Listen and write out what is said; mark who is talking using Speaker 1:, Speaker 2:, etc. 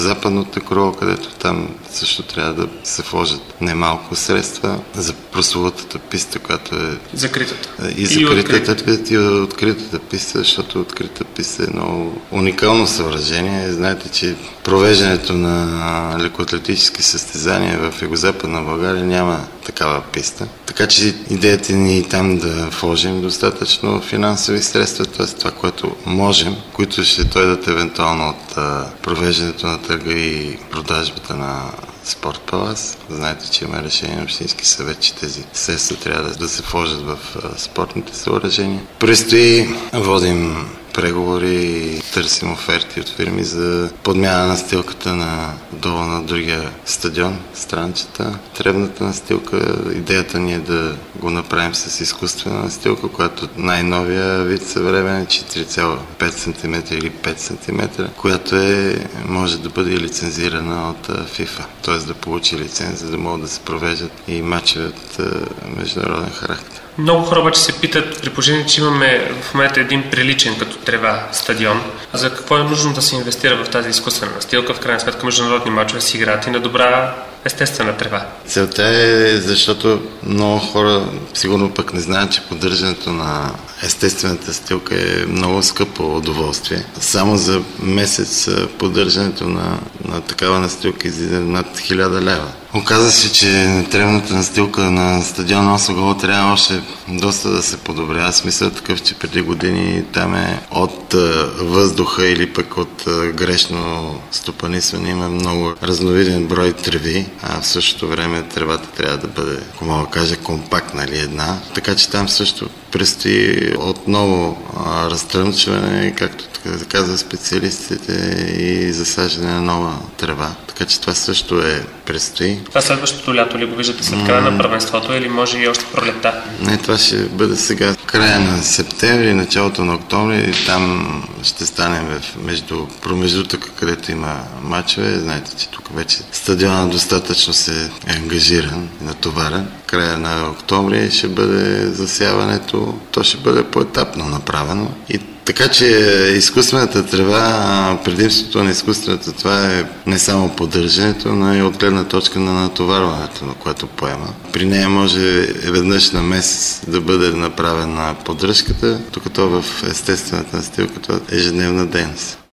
Speaker 1: западното крило, където там също трябва да се вложат немалко средства за прословутата писта, която е
Speaker 2: закритата.
Speaker 1: И закритата, и откритата писта, защото открита писта е много уникално съоръжение. Знаете, че провеждането на лекоатлетически състезания в югозападна България няма такава писта. Така че идеята ни е там да вложим достатъчно финансови средства, т.е. това, което можем, които ще дойдат евентуално от провеждането на търга и продажбата на Спорт Палас. Знаете, че има решение на Общински съвет, че тези средства трябва да се вложат в спортните съоръжения. Предстои водим преговори и търсим оферти от фирми за подмяна на настилката долу на другия стадион, Странчета. Требната настилка, идеята ни е да го направим с изкуствена настилка, която най-новия вид съвременен е 4,5 см или 5 см, която може да бъде лицензирана от FIFA, т.е. да получи лиценз, за да могат да се провеждат и мачове от международен характер.
Speaker 2: Много хора обаче се питат, при положение, че имаме в момента един приличен като трева стадион, за какво е нужно да се инвестира в тази изкуствена настилка? В крайна сметка международни мачове си играят и на добра естествена трева.
Speaker 1: Целта е, защото много хора сигурно пък не знаят, че поддържането на естествената настилка е много скъпо удоволствие. Само за месец поддържането на такава настилка излиза над 1000 лева. Оказва се, че тревната настилка на стадион Осогово трябва още доста да се подобрява. Смисъл такъв, че преди години там от въздуха или пък от грешно стопанисване има много разновиден брой треви, а в същото време тревата трябва да бъде, ако мога да кажа, компактна или една. Така че там също предстои отново разтръмчване, както казва специалистите, и засаждане на нова трева. Така че това също предстои.
Speaker 2: Това следващото лято ли го виждате след края на първенството или може и още пролетта?
Speaker 1: Не, това ще бъде сега края на септември, началото на октомври. Там ще станем между промеждутъка, където има мачове. Знаете, че тук вече стадиона достатъчно се е ангажиран и натоварен. Края на октомври ще бъде засяването. То ще бъде поетапно направено. И така че изкуствената трева, предимството на изкуствената това е не само поддържането, но и от гледна точка на натоварването, на което поема. При нея може веднъж на месец да бъде направена поддръжката, докато в естествената настилка това е ежедневна дейност.